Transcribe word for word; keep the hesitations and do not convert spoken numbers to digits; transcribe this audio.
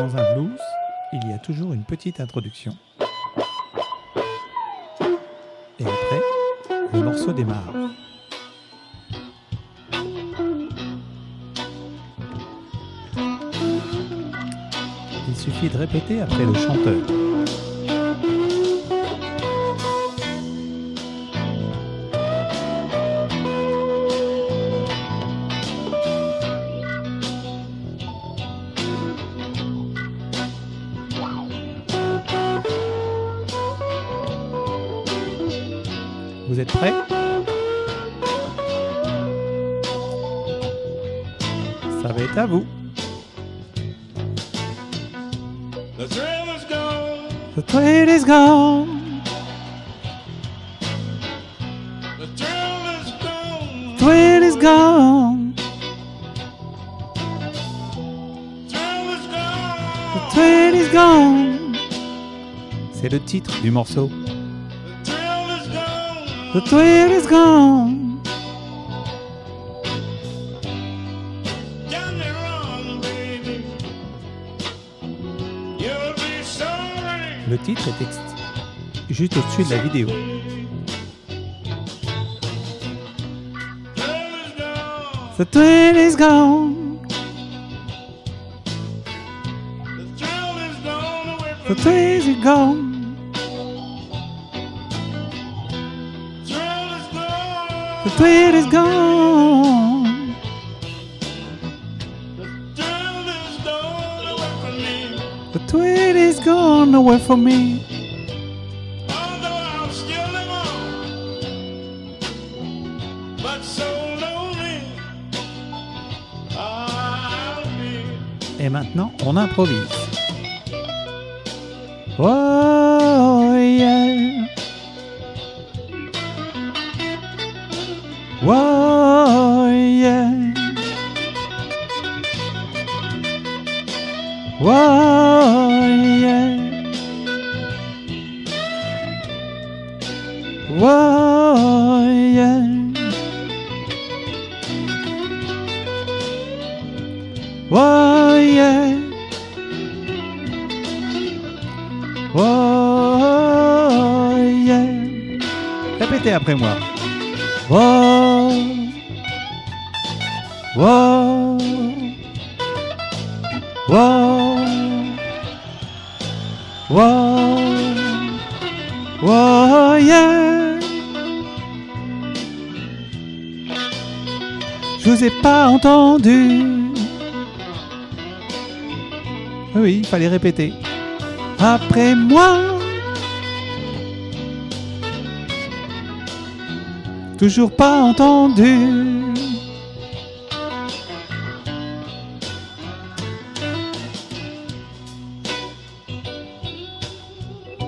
Dans un blues, il y a toujours une petite introduction. Et après, le morceau démarre. Il suffit de répéter après le chanteur. Vous êtes prêts? Ça va être à vous. The thrill is gone. The thrill is gone. The thrill is gone. Thrill is gone. Thrill is gone. The thrill is gone. C'est le titre du morceau. The thrill is gone. The thrill is gone. Done me wrong, baby. You'll be sorry. Le titre est ex- juste au-dessus de la vidéo. Thrill is gone. The thrill is gone. The thrill is gone away The from me. thrill is gone. Thrill is gone. The thrill is gone. The thrill is gone away from me. The thrill is gone away from me. Although I'll still live on, but so lonely I'll be. Et maintenant, on improvise. Oh yeah. Oh yeah. Oh yeah. Oh yeah. Oh yeah. Oh yeah. Répétez après moi. Oh. Oh. Oh. Oh. Oh yeah. Je vous ai pas entendu. Oui, il fallait répéter. Après moi. Toujours pas entendu.